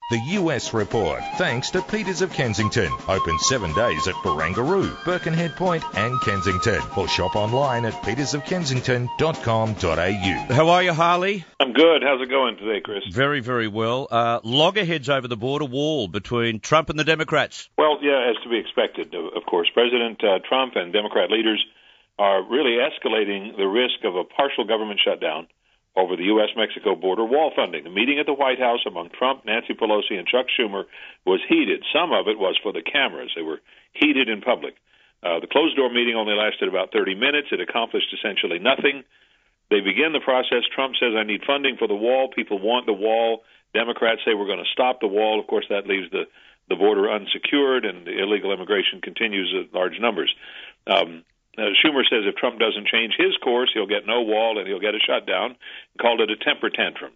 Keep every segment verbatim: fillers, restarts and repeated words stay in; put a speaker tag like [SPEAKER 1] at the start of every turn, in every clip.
[SPEAKER 1] The U S Report, thanks to Peters of Kensington. Open seven days at Barangaroo, Birkenhead Point and Kensington. Or shop online at peters of kensington dot com dot a u.
[SPEAKER 2] How are you, Harley?
[SPEAKER 3] I'm good. How's it going today, Chris?
[SPEAKER 2] Very, very well. Uh, loggerheads over the border wall between Trump and the Democrats.
[SPEAKER 3] Well, yeah, as to be expected, of course. President uh, Trump and Democrat leaders are really escalating the risk of a partial government shutdown over the U S Mexico border wall funding. The meeting at the White House among Trump, Nancy Pelosi, and Chuck Schumer was heated. Some of it was for the cameras. They were heated in public. Uh, the closed-door meeting only lasted about thirty minutes. It accomplished essentially nothing. They begin the process. Trump says, I need funding for the wall. People want the wall. Democrats say we're going to stop the wall. Of course, that leaves the, the border unsecured, and the illegal immigration continues at large numbers. Um, Uh, Schumer says if Trump doesn't change his course, he'll get no wall and he'll get a shutdown. He called it a temper tantrum,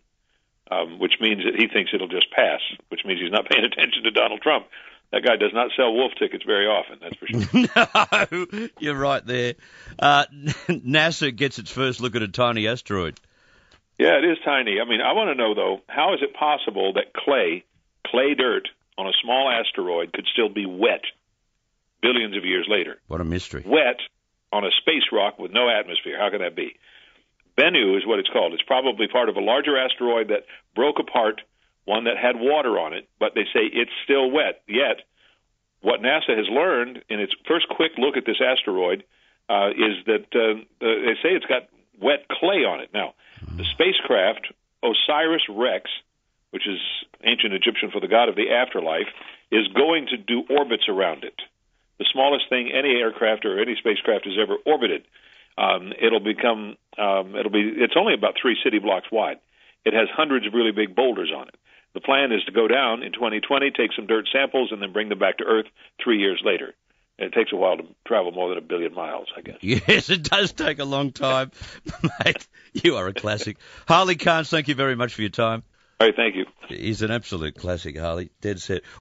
[SPEAKER 3] um, which means that he thinks it'll just pass, which means he's not paying attention to Donald Trump. That guy does not sell wolf tickets very often, that's for
[SPEAKER 2] No,
[SPEAKER 3] sure.
[SPEAKER 2] you're right there. Uh, NASA gets its first look at a tiny asteroid.
[SPEAKER 3] Yeah, it is tiny. I mean, I want to know, though, how is it possible that clay, clay dirt on a small asteroid could still be wet billions of years later?
[SPEAKER 2] What a mystery.
[SPEAKER 3] Wet on a space rock with no atmosphere. How can that be? Bennu is what it's called. It's probably part of a larger asteroid that broke apart, one that had water on it, but they say it's still wet. Yet, what NASA has learned in its first quick look at this asteroid uh, is that uh, they say it's got wet clay on it. Now, the spacecraft OSIRIS-REx, which is ancient Egyptian for the god of the afterlife, is going to do orbits around it. The smallest thing any aircraft or any spacecraft has ever orbited. Um, it'll become, um, it'll be, it's only about three city blocks wide. It has hundreds of really big boulders on it. The plan is to go down in twenty twenty, take some dirt samples, and then bring them back to Earth three years later. And it takes a while to travel more than a billion miles, I guess.
[SPEAKER 2] Yes, it does take a long time. Mate, you are a classic. Harley Carnes, thank you very much for your time.
[SPEAKER 3] All right, thank you.
[SPEAKER 2] He's an absolute classic, Harley. Dead set.